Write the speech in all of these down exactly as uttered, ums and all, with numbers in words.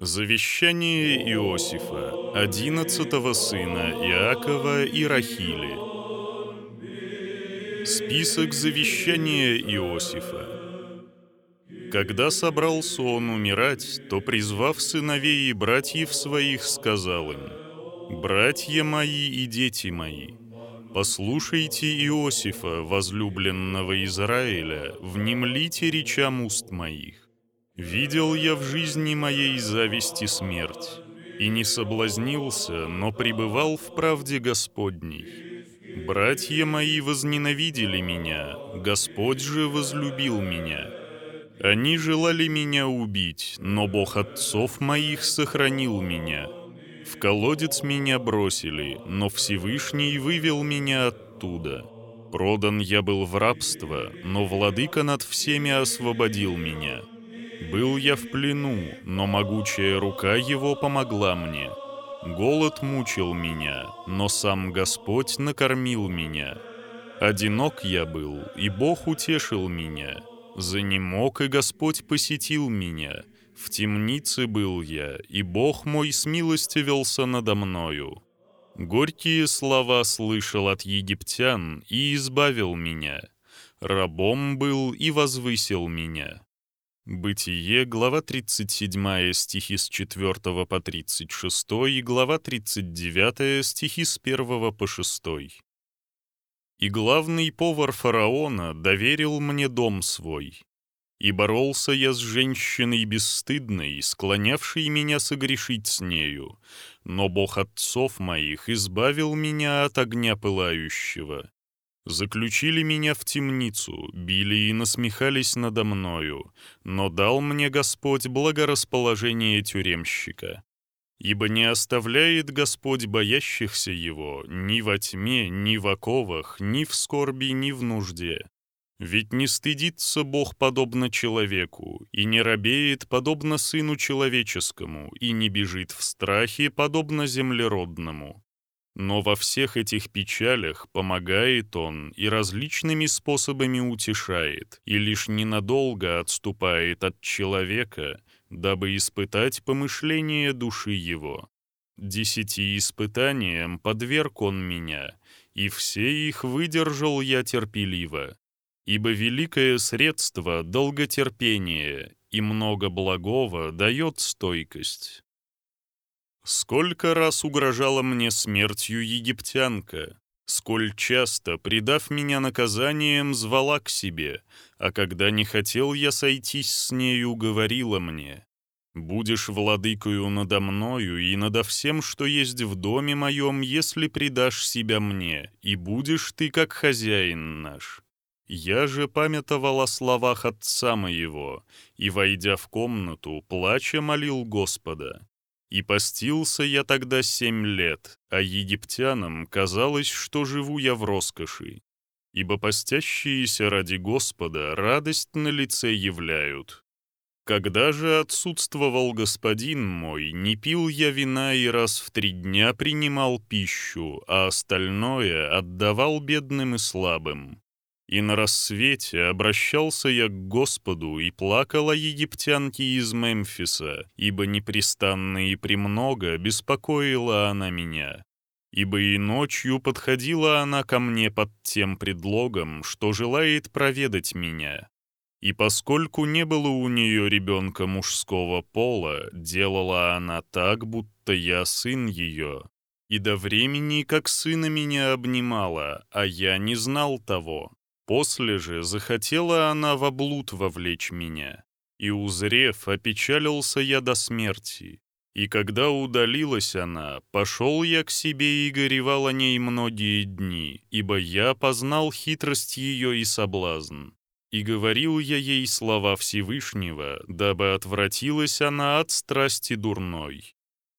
Завещание Иосифа, одиннадцатого сына Иакова и Рахили. Список завещания Иосифа. Когда собрался он умирать, то, призвав сыновей и братьев своих, сказал им: «Братья мои и дети мои, послушайте Иосифа, возлюбленного Израиля, внемлите речам уст моих. Видел я в жизни моей зависть и смерть, и не соблазнился, но пребывал в правде Господней. Братья мои возненавидели меня, Господь же возлюбил меня. Они желали меня убить, но Бог отцов моих сохранил меня. В колодец меня бросили, но Всевышний вывел меня оттуда. Продан я был в рабство, но Владыка над всеми освободил меня. Был я в плену, но могучая рука его помогла мне. Голод мучил меня, но сам Господь накормил меня. Одинок я был, и Бог утешил меня. Занемог, и Господь посетил меня. В темнице был я, и Бог мой смилостивился надо мною. Горькие слова слышал от египтян, и избавил меня. Рабом был и возвысил меня». Бытие, глава тридцать семь, стихи с четвёртого по тридцать шестой, и глава тридцать девять, стихи с первого по шестой. «И главный повар фараона доверил мне дом свой. И боролся я с женщиной бесстыдной, склонявшей меня согрешить с нею, но Бог отцов моих избавил меня от огня пылающего. Заключили меня в темницу, били и насмехались надо мною, но дал мне Господь благорасположение тюремщика. Ибо не оставляет Господь боящихся Его ни во тьме, ни в оковах, ни в скорби, ни в нужде. Ведь не стыдится Бог подобно человеку, и не робеет подобно сыну человеческому, и не бежит в страхе подобно землеродному. Но во всех этих печалях помогает Он и различными способами утешает, и лишь ненадолго отступает от человека, дабы испытать помышления души его. Десяти испытаниям подверг Он меня, и все их выдержал я терпеливо. Ибо великое средство — долготерпение, и много благого дает стойкость. Сколько раз угрожала мне смертью египтянка, сколь часто, предав меня наказанием, звала к себе, а когда не хотел я сойтись с нею, говорила мне: «Будешь владыкою надо мною и надо всем, что есть в доме моем, если предашь себя мне, и будешь ты как хозяин наш». Я же памятовал о словах отца моего, и, войдя в комнату, плача молил Господа. И постился я тогда семь лет, а египтянам казалось, что живу я в роскоши. Ибо постящиеся ради Господа радость на лице являют. Когда же отсутствовал господин мой, не пил я вина и раз в три дня принимал пищу, а остальное отдавал бедным и слабым. И на рассвете обращался я к Господу и плакал о египтянке из Мемфиса, ибо непрестанно и премного беспокоила она меня. Ибо и ночью подходила она ко мне под тем предлогом, что желает проведать меня. И поскольку не было у нее ребенка мужского пола, делала она так, будто я сын ее. И до времени, как сына меня обнимала, а я не знал того. После же захотела она во блуд вовлечь меня, и, узрев, опечалился я до смерти. И когда удалилась она, пошел я к себе и горевал о ней многие дни, ибо я познал хитрость ее и соблазн. И говорил я ей слова Всевышнего, дабы отвратилась она от страсти дурной.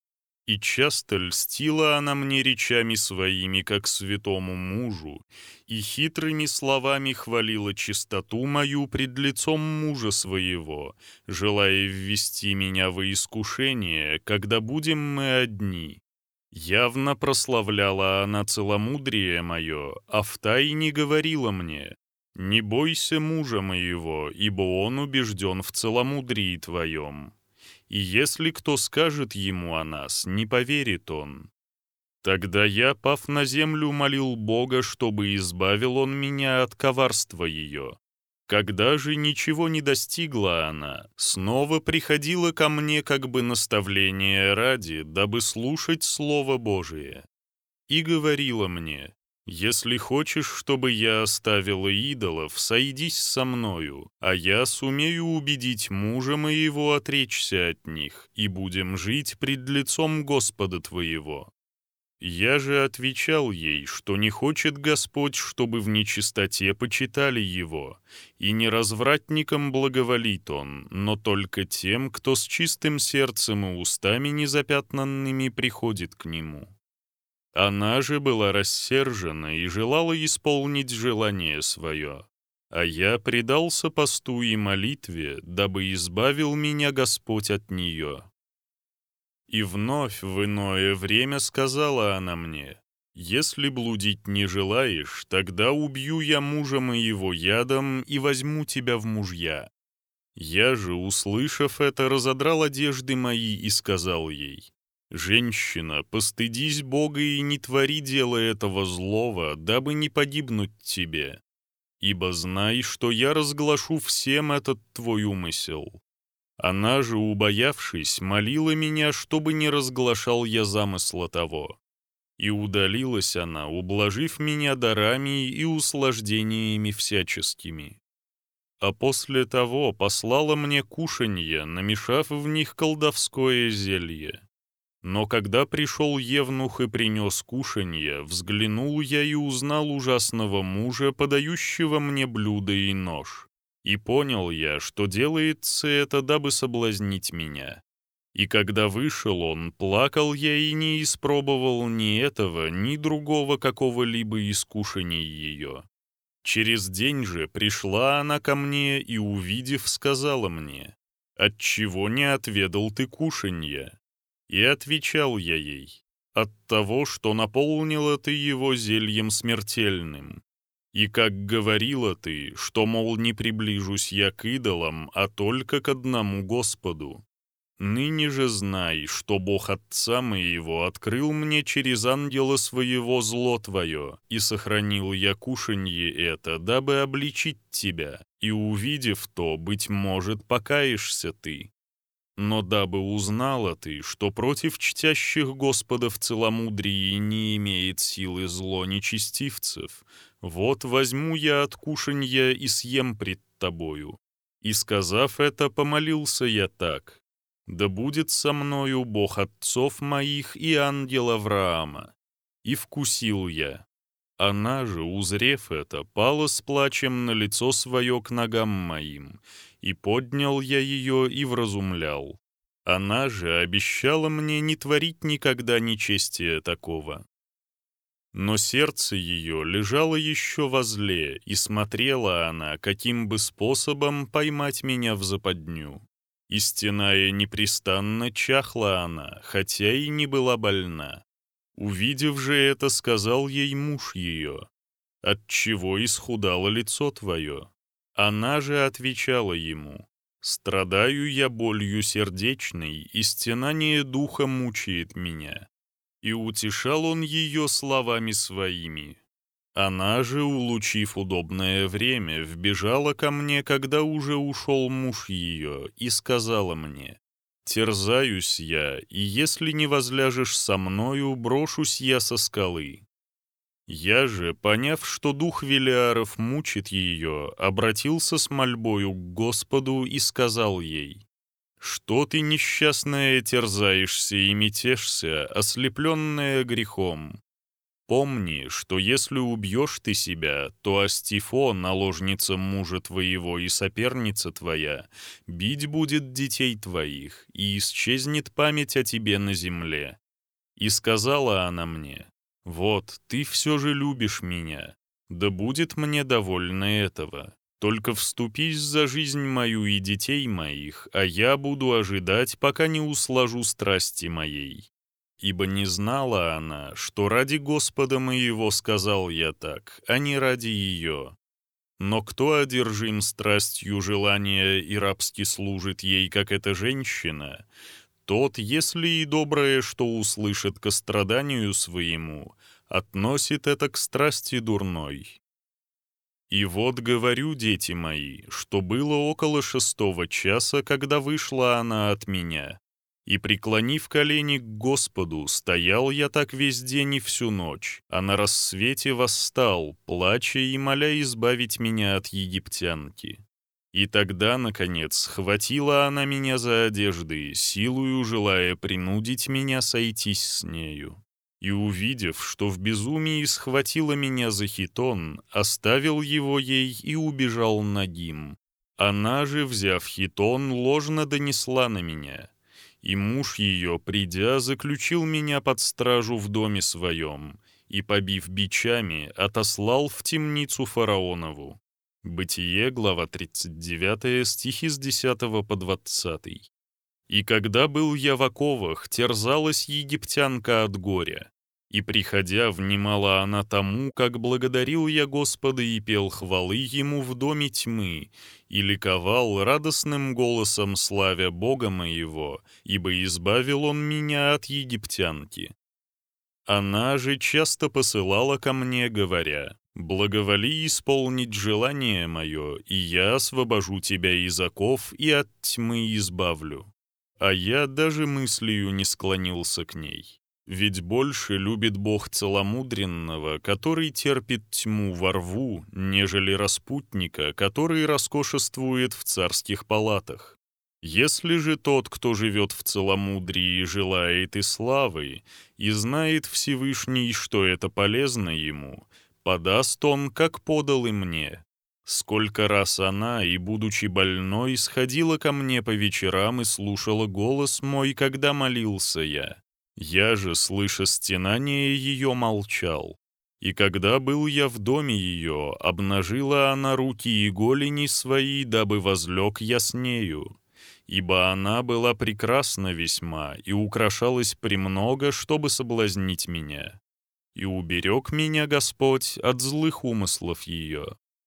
И часто льстила она мне речами своими, как святому мужу, и хитрыми словами хвалила чистоту мою пред лицом мужа своего, желая ввести меня во искушение, когда будем мы одни. Явно прославляла она целомудрие мое, а втайне говорила мне: «Не бойся мужа моего, ибо он убежден в целомудрии твоем». и если кто скажет ему о нас, не поверит он. Тогда я, пав на землю, молил Бога, чтобы избавил он меня от коварства ее. Когда же ничего не достигла она, снова приходила ко мне как бы наставление ради, дабы слушать Слово Божие. И говорила мне: «Если хочешь, чтобы я оставила идолов, сойдись со мною, а я сумею убедить мужа моего отречься от них, и будем жить пред лицом Господа твоего». Я же отвечал ей, что не хочет Господь, чтобы в нечистоте почитали Его, и не развратникам благоволит Он, но только тем, кто с чистым сердцем и устами незапятнанными приходит к Нему. Она же была рассержена и желала исполнить желание свое, а я предался посту и молитве, дабы избавил меня Господь от нее. И вновь в иное время сказала она мне: «Если блудить не желаешь, тогда убью я мужа моего ядом и возьму тебя в мужья». Я же, услышав это, разодрал одежды мои и сказал ей: «Женщина, постыдись Бога и не твори дела этого злого, дабы не погибнуть тебе. Ибо знай, что я разглашу всем этот твой умысел». Она же, убоявшись, молила меня, чтобы не разглашал я замысла того. И удалилась она, ублажив меня дарами и услаждениями всяческими. А после того послала мне кушанье, намешав в них колдовское зелье. Но когда пришел евнух и принес кушанье, взглянул я и узнал ужасного мужа, подающего мне блюдо и нож. И понял я, что делается это, дабы соблазнить меня. И когда вышел он, плакал я и не испробовал ни этого, ни другого какого-либо из кушаний ее. Через день же пришла она ко мне и, увидев, сказала мне: «Отчего не отведал ты кушанья?» И отвечал я ей: «От того, что наполнила ты его зельем смертельным. И как говорила ты, что, мол, не приближусь я к идолам, а только к одному Господу. Ныне же знай, что Бог Отца моего открыл мне через ангела своего зло твое, и сохранил я кушанье это, дабы обличить тебя, и, увидев то, быть может, покаешься ты. Но дабы узнала ты, что против чтящих Господа в целомудрии не имеет силы зло нечестивцев, вот возьму я от кушанья и съем пред тобою». И, сказав это, помолился я так: «Да будет со мною Бог отцов моих и ангел Авраама». И вкусил я. Она же, узрев это, пала с плачем на лицо свое к ногам моим, и поднял я ее и вразумлял. Она же обещала мне не творить никогда нечестия такого. Но сердце ее лежало еще во зле, и смотрела она, каким бы способом поймать меня в западню. И, стеная непрестанно, чахла она, хотя и не была больна. Увидев же это, сказал ей муж ее: «Отчего исхудало лицо твое?» Она же отвечала ему: «Страдаю я болью сердечной, и стенание духа мучает меня». И утешал он ее словами своими. Она же, улучив удобное время, вбежала ко мне, когда уже ушел муж ее, и сказала мне: «Терзаюсь я, и если не возляжешь со мною, брошусь я со скалы». Я же, поняв, что дух Велиаров мучит ее, обратился с мольбою к Господу и сказал ей: «Что ты, несчастная, терзаешься и метешься, ослепленная грехом? Помни, что если убьешь ты себя, то Астифо, наложница мужа твоего и соперница твоя, бить будет детей твоих, и исчезнет память о тебе на земле». И сказала она мне: «Вот, ты все же любишь меня, да будет мне довольно этого. Только вступись за жизнь мою и детей моих, а я буду ожидать, пока не услажу страсти моей». Ибо не знала она, что ради Господа моего сказал я так, а не ради ее. Но кто одержим страстью желания и рабски служит ей, как эта женщина, тот, если и доброе, что услышит ко страданию своему, относит это к страсти дурной. И вот говорю, дети мои, что было около шестого часа, когда вышла она от меня. И, преклонив колени к Господу, стоял я так весь день и всю ночь, а на рассвете восстал, плача и моля избавить меня от египтянки. И тогда, наконец, схватила она меня за одежды, силою желая принудить меня сойтись с нею. И, увидев, что в безумии схватила меня за хитон, оставил его ей и убежал нагим. Она же, взяв хитон, ложно донесла на меня. И муж ее, придя, заключил меня под стражу в доме своем и, побив бичами, отослал в темницу фараонову. Бытие, глава тридцать девятая, стихи с десятого по двадцатый. И когда был я в оковах, терзалась египтянка от горя. И, приходя, внимала она тому, как благодарил я Господа и пел хвалы Ему в доме тьмы, и ликовал радостным голосом, славя Бога моего, ибо избавил Он меня от египтянки. Она же часто посылала ко мне, говоря: «Благоволи исполнить желание мое, и я освобожу тебя из оков и от тьмы избавлю». А я даже мыслью не склонился к ней. Ведь больше любит Бог целомудренного, который терпит тьму во рву, нежели распутника, который роскошествует в царских палатах. Если же тот, кто живет в целомудрии, желает и славы, и знает Всевышний, что это полезно ему, подаст он, как подал и мне. Сколько раз она, и будучи больной, сходила ко мне по вечерам и слушала голос мой, когда молился я. Я же, слыша стенание ее, молчал. И когда был я в доме ее, обнажила она руки и голени свои, дабы возлег я с нею. Ибо она была прекрасна весьма и украшалась премного, чтобы соблазнить меня. И уберег меня Господь от злых умыслов ее.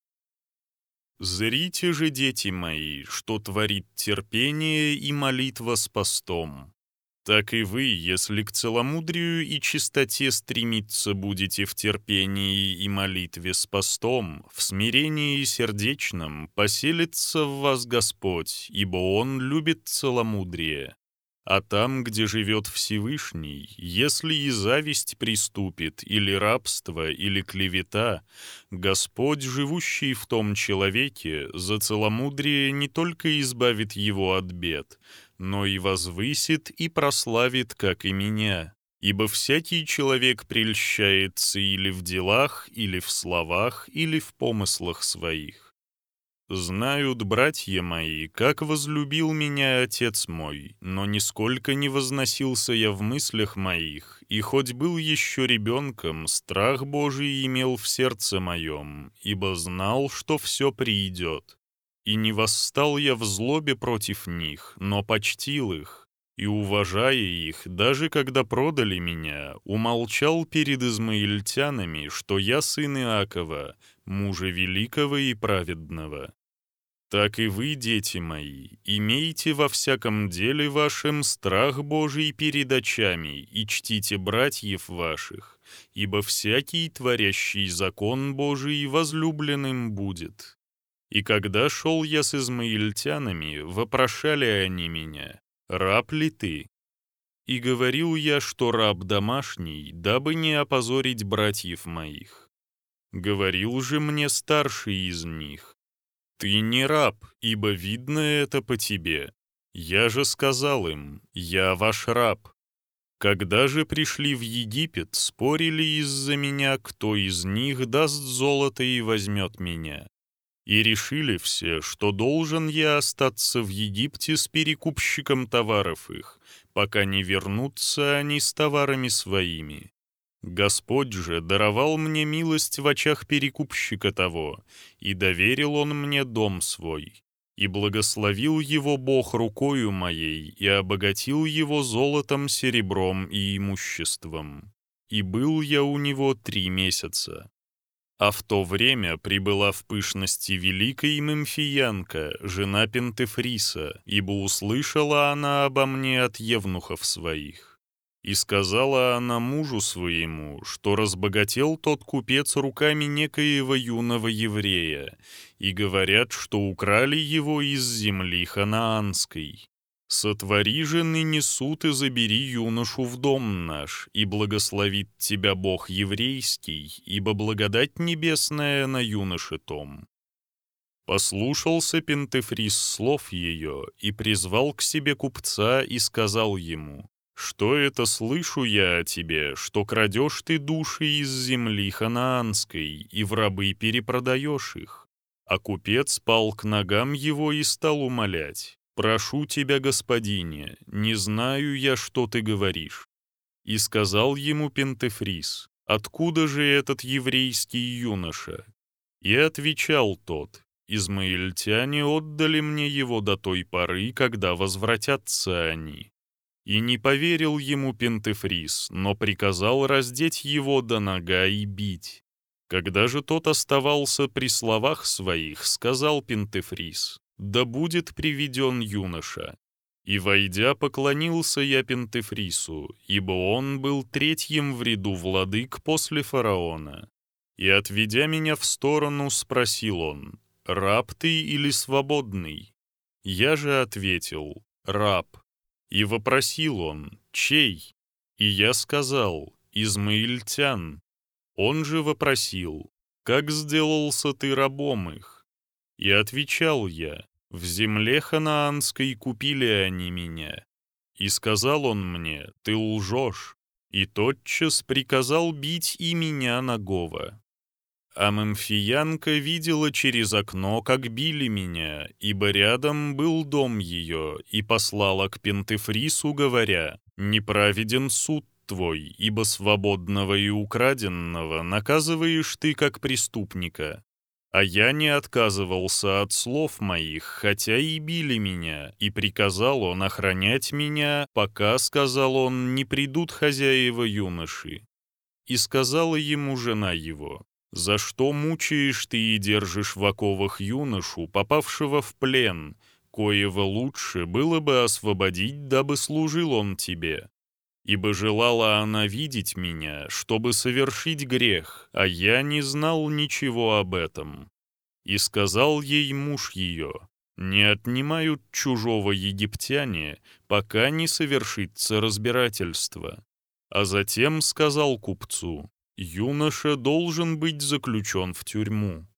Зрите же, дети мои, что творит терпение и молитва с постом. Так и вы, если к целомудрию и чистоте стремиться будете в терпении и молитве с постом, в смирении сердечном, поселится в вас Господь, ибо Он любит целомудрие. А там, где живет Всевышний, если и зависть приступит, или рабство, или клевета, Господь, живущий в том человеке, за целомудрие не только избавит его от бед, но и возвысит и прославит, как и меня. Ибо всякий человек прельщается или в делах, или в словах, или в помыслах своих. Знают братья мои, как возлюбил меня Отец мой, но нисколько не возносился я в мыслях моих, и хоть был еще ребенком, страх Божий имел в сердце моем, ибо знал, что все придет. И не восстал я в злобе против них, но почтил их, и, уважая их, даже когда продали меня, умолчал перед измаильтянами, что я сын Иакова, мужа великого и праведного. Так и вы, дети мои, имейте во всяком деле вашем страх Божий перед очами и чтите братьев ваших, ибо всякий, творящий закон Божий, возлюбленным будет. И когда шел я с измаильтянами, вопрошали они меня: «Раб ли ты?» И говорил я, что раб домашний, дабы не опозорить братьев моих. Говорил же мне старший из них: «Ты не раб, ибо видно это по тебе». Я же сказал им: «Я ваш раб». Когда же пришли в Египет, спорили из-за меня, кто из них даст золото и возьмет меня. И решили все, что должен я остаться в Египте с перекупщиком товаров их, пока не вернутся они с товарами своими. Господь же даровал мне милость в очах перекупщика того, и доверил он мне дом свой. И благословил его Бог рукою моей, и обогатил его золотом, серебром и имуществом. И был я у него три месяца. А в то время прибыла в пышности великой Мемфиянка, жена Пентефриса, ибо услышала она обо мне от евнухов своих. И сказала она мужу своему, что разбогател тот купец руками некоего юного еврея, и говорят, что украли его из земли ханаанской. Сотвори же ныне суд и забери юношу в дом наш, и благословит тебя Бог еврейский, ибо благодать небесная на юноше том». Послушался Пентефрис слов ее и призвал к себе купца и сказал ему: «Что это слышу я о тебе, что крадешь ты души из земли ханаанской и в рабы перепродаешь их?» А купец пал к ногам его и стал умолять: «Прошу тебя, господине, не знаю я, что ты говоришь». И сказал ему Пентефрис: «Откуда же этот еврейский юноша?» И отвечал тот: «Измаильтяне отдали мне его до той поры, когда возвратятся они». И не поверил ему Пентефрис, но приказал раздеть его до нога и бить. Когда же тот оставался при словах своих, сказал Пентефрис: «Да будет приведен юноша». И, войдя, поклонился я Пентефрису, ибо он был третьим в ряду владык после фараона. И, отведя меня в сторону, спросил он: «Раб ты или свободный?» Я же ответил: «Раб». И вопросил он: «Чей?» И я сказал: «Измаильтян». Он же вопросил: «Как сделался ты рабом их?» И отвечал я: «В земле ханаанской купили они меня». И сказал он мне: «Ты лжешь», и тотчас приказал бить и меня нагого. А Мемфиянка видела через окно, как били меня, ибо рядом был дом ее, и послала к Пентефрису, говоря: «Неправеден суд твой, ибо свободного и украденного наказываешь ты как преступника». А я не отказывался от слов моих, хотя и били меня, и приказал он охранять меня, пока, сказал он, не придут хозяева юноши. И сказала ему жена его: «За что мучаешь ты и держишь в оковах юношу, попавшего в плен, коего лучше было бы освободить, дабы служил он тебе?» Ибо желала она видеть меня, чтобы совершить грех, а я не знал ничего об этом. И сказал ей муж ее: «Не отнимают чужого египтяне, пока не совершится разбирательство». А затем сказал купцу: «Юноша должен быть заключен в тюрьму».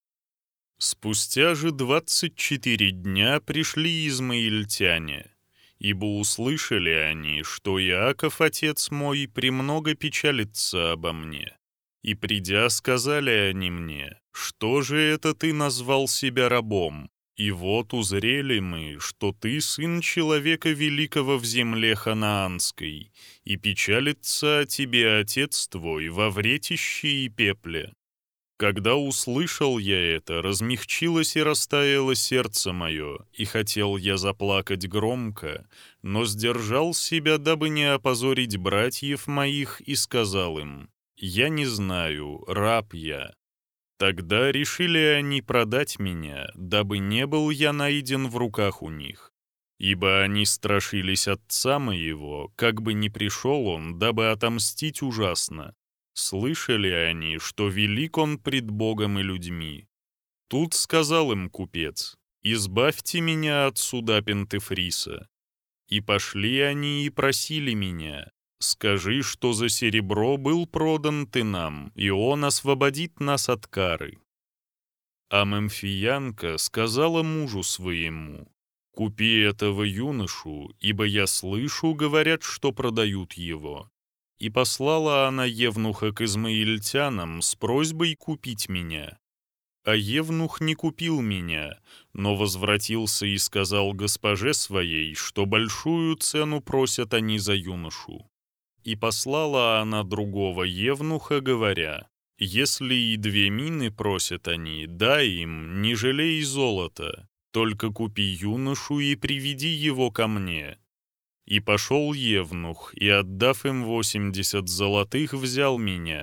Спустя же двадцать четыре дня пришли измаильтяне, ибо услышали они, что Иаков, отец мой, премного печалится обо мне. И, придя, сказали они мне: «Что же это ты назвал себя рабом? И вот узрели мы, что ты сын человека великого в земле ханаанской, и печалится о тебе отец твой во вретище и пепле». Когда услышал я это, размягчилось и растаяло сердце мое, и хотел я заплакать громко, но сдержал себя, дабы не опозорить братьев моих, и сказал им: «Я не знаю, раб я». Тогда решили они продать меня, дабы не был я найден в руках у них. Ибо они страшились отца моего, как бы не пришел он, дабы отомстить ужасно. Слышали они, что велик он пред Богом и людьми. Тут сказал им купец: «Избавьте меня от суда Пентефриса». И пошли они и просили меня: «Скажи, что за серебро был продан ты нам, и он освободит нас от кары». А Мемфиянка сказала мужу своему: «Купи этого юношу, ибо я слышу, говорят, что продают его». И послала она евнуха к измаильтянам с просьбой купить меня. А евнух не купил меня, но возвратился и сказал госпоже своей, что большую цену просят они за юношу. И послала она другого евнуха, говоря: «Если и две мины просят они, дай им, не жалей золота, только купи юношу и приведи его ко мне». И пошел евнух, и, отдав им восемьдесят золотых, взял меня.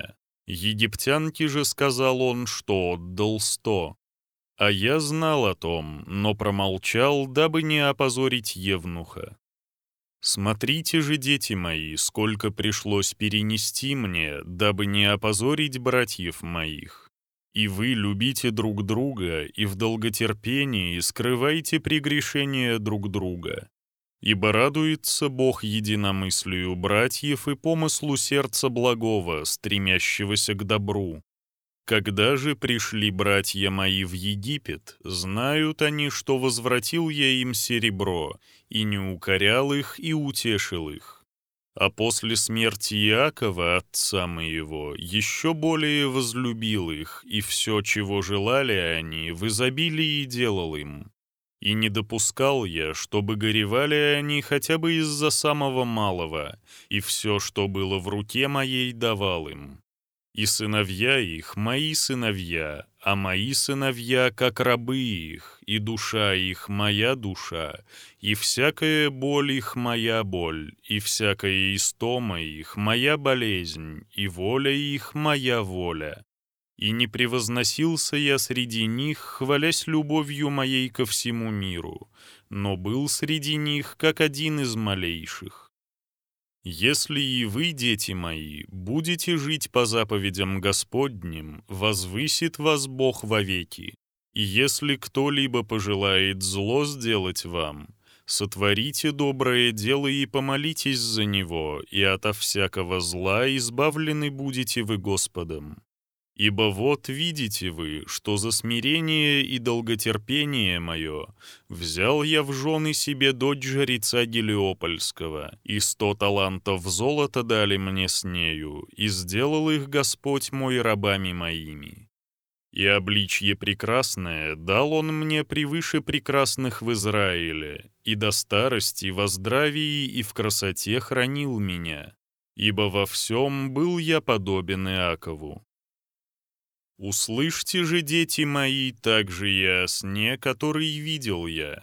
Египтянке же сказал он, что отдал сто. А я знал о том, но промолчал, дабы не опозорить евнуха. Смотрите же, дети мои, сколько пришлось перенести мне, дабы не опозорить братьев моих. И вы любите друг друга, и в долготерпении скрывайте прегрешения друг друга. Ибо радуется Бог единомыслию братьев и помыслу сердца благого, стремящегося к добру. Когда же пришли братья мои в Египет, знают они, что возвратил я им серебро, и не укорял их, и утешил их. А после смерти Иакова, отца моего, еще более возлюбил их, и все, чего желали они, в изобилии делал им. И не допускал я, чтобы горевали они хотя бы из-за самого малого, и все, что было в руке моей, давал им. И сыновья их — мои сыновья, а мои сыновья — как рабы их, и душа их — моя душа, и всякая боль их — моя боль, и всякая истома их — моя болезнь, и воля их — моя воля. И не превозносился я среди них, хвалясь любовью моей ко всему миру, но был среди них, как один из малейших. Если и вы, дети мои, будете жить по заповедям Господним, возвысит вас Бог вовеки. И если кто-либо пожелает зло сделать вам, сотворите доброе дело и помолитесь за него, и ото всякого зла избавлены будете вы Господом. Ибо вот видите вы, что за смирение и долготерпение мое взял я в жены себе дочь жреца Гелиопольского, и сто талантов золота дали мне с нею, и сделал их Господь мой рабами моими. И обличье прекрасное дал он мне превыше прекрасных в Израиле, и до старости во здравии и в красоте хранил меня, ибо во всем был я подобен Иакову. Услышьте же, дети мои, также и о сне, который видел я.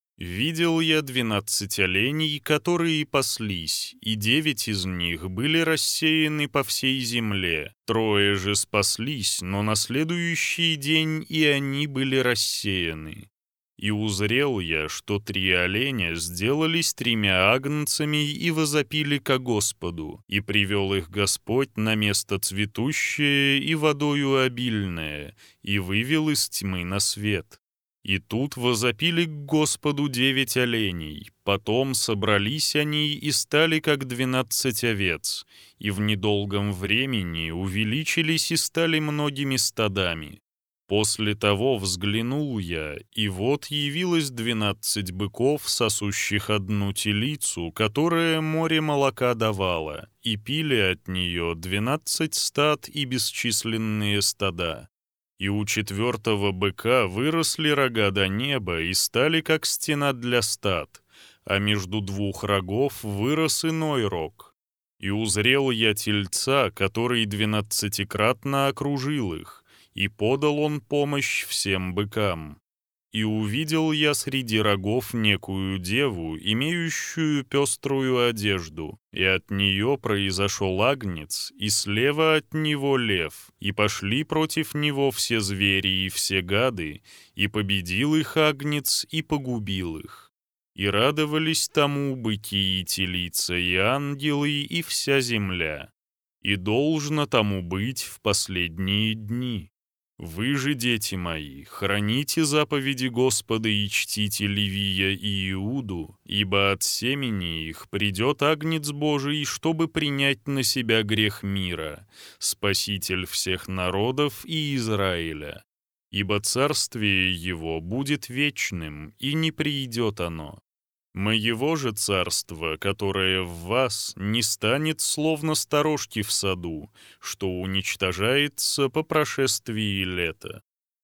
Видел я двенадцать оленей, которые паслись, и девять из них были рассеяны по всей земле. Трое же спаслись, но на следующий день и они были рассеяны. И узрел я, что три оленя сделались тремя агнцами и возопили ко Господу, и привел их Господь на место цветущее и водою обильное, и вывел из тьмы на свет. И тут возопили к Господу девять оленей, потом собрались они и стали как двенадцать овец, и в недолгом времени увеличились и стали многими стадами. После того взглянул я, и вот явилось двенадцать быков, сосущих одну телицу, которая море молока давала, и пили от нее двенадцать стад и бесчисленные стада. И у четвертого быка выросли рога до неба и стали как стена для стад, а между двух рогов вырос иной рог. И узрел я тельца, который двенадцатикратно окружил их, и подал он помощь всем быкам. И увидел я среди рогов некую деву, имеющую пеструю одежду, и от нее произошел агнец, и слева от него лев, и пошли против него все звери и все гады, и победил их агнец, и погубил их. И радовались тому быки и телица, и ангелы, и вся земля. И должно тому быть в последние дни. Вы же, дети мои, храните заповеди Господа и чтите Левия и Иуду, ибо от семени их придет Агнец Божий, чтобы принять на себя грех мира, Спаситель всех народов и Израиля. Ибо царствие его будет вечным, и не придет оно. Моего же царства, которое в вас, не станет словно сторожки в саду, что уничтожается по прошествии лета.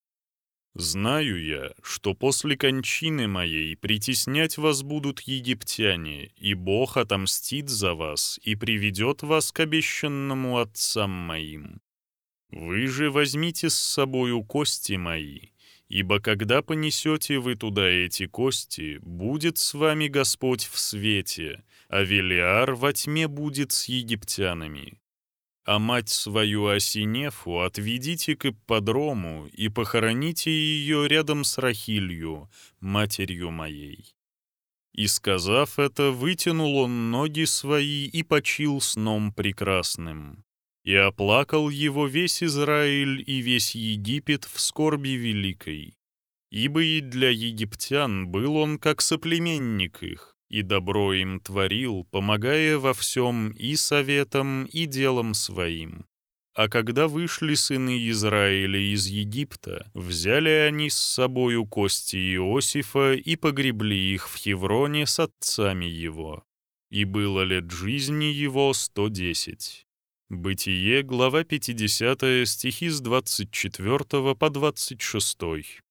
Знаю я, что после кончины моей притеснять вас будут египтяне, и Бог отомстит за вас и приведет вас к обещанному отцам моим. Вы же возьмите с собою кости мои, ибо когда понесете вы туда эти кости, будет с вами Господь в свете, а Велиар во тьме будет с египтянами. а мать свою Осинефу отведите к ипподрому и похороните ее рядом с Рахилью, матерью моей». И, сказав это, вытянул он ноги свои и почил сном прекрасным. И оплакал его весь Израиль и весь Египет в скорби великой. Ибо и для египтян был он как соплеменник их, и добро им творил, помогая во всем и советом, и делом своим. А когда вышли сыны Израиля из Египта, взяли они с собою кости Иосифа и погребли их в Хевроне с отцами его. И было лет жизни его сто десять. Бытие, глава пятидесятая, стихи с двадцать четвёртого по двадцать шестой.